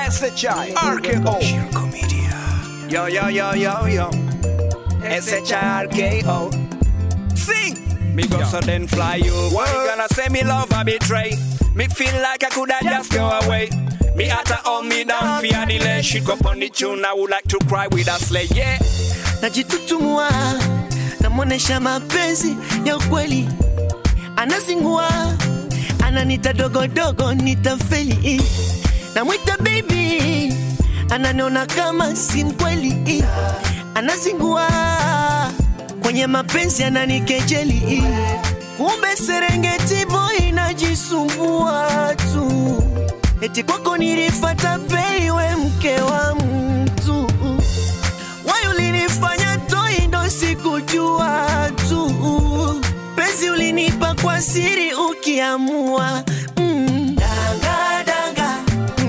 SHI RKO Shirko Media. Yo yo yo yo yo SHI RKO. Sing. Me go so then fly you. Why you gonna say me love or betray? Me feel like I coulda just go away. Me had to hold me down for delay. She go on the tune, I would like to cry with a slay, yeah. Najitutumua, namonesha mapenzi ya ukweli. Anazingua, ananita dogo dogo nitafeli. Namwita baby, ananiona kama si mkweli. Anazingua, kwenye mapenzi ananikejeli. Kumbe Serengeti boy najisumbua tu. Eti kwako nilifata peiwe mke wa mtu. Why ulinifanya toi ndo sikujua tu. Penzi ulinipa kwa siri ukiamua. Danga danga.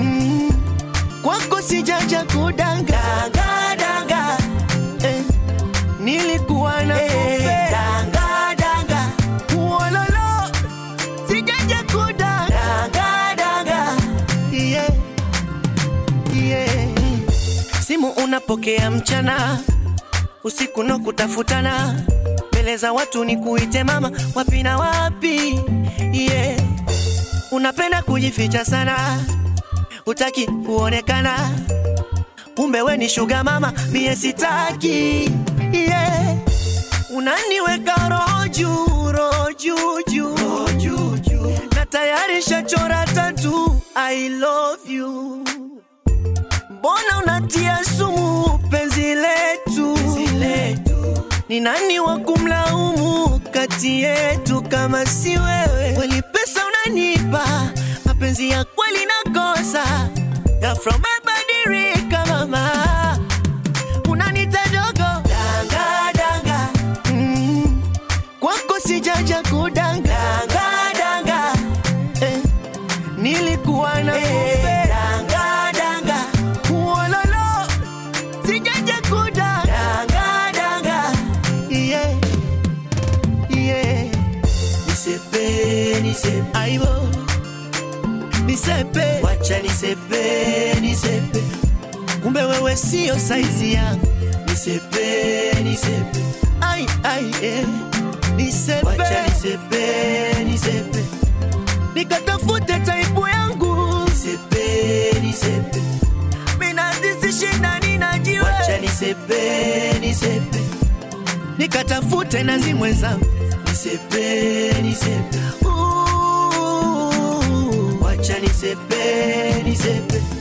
Kwako sijaja kudanga. Danga danga. Nilikuwa na kumbe. Danga danga. Uololo. Sijaja kudanga. Danga danga. Yeah. Yeah. Simu unapokea mchana, usiku no kutafutana. Mbele za watu ni kuite mama, wapi na wapi. Yeah. Unapenda kujificha sana, utaki kuonekana. Kumbe we ni sugar mama, mie sitaki. Yeah. Unaniweka roho juu, roho juu juu. Na tayari shachora tatu, I love you. Mbona unatia sumu penzi letu? Ni nani wa kumlaumu kati yetu kama si wewe? Kweli pesa unanipa, mapenzi ya kweli nakosa. Ghafla umebadilika mama, unanita dogo. Danga danga. Kwako sijaja kudanga. Danga danga. Nilikuwa na kumbe. Danga danga. Uololo. Sijaja kudanga. Danga danga. Yeah. Yeah. Nisepe. Aibo. Nisepe. Wacha nisepe. Kumbe wewe sio saizi yangu. Nisepe. Ai, nisepe. Wacha nisepe. Nikatafute taibu yangu. Nisepe. Mina disishinda ninajiwe. Wacha nisepe. Nikatafute na zimwe zangu. Nisepe. Wacha nisepe.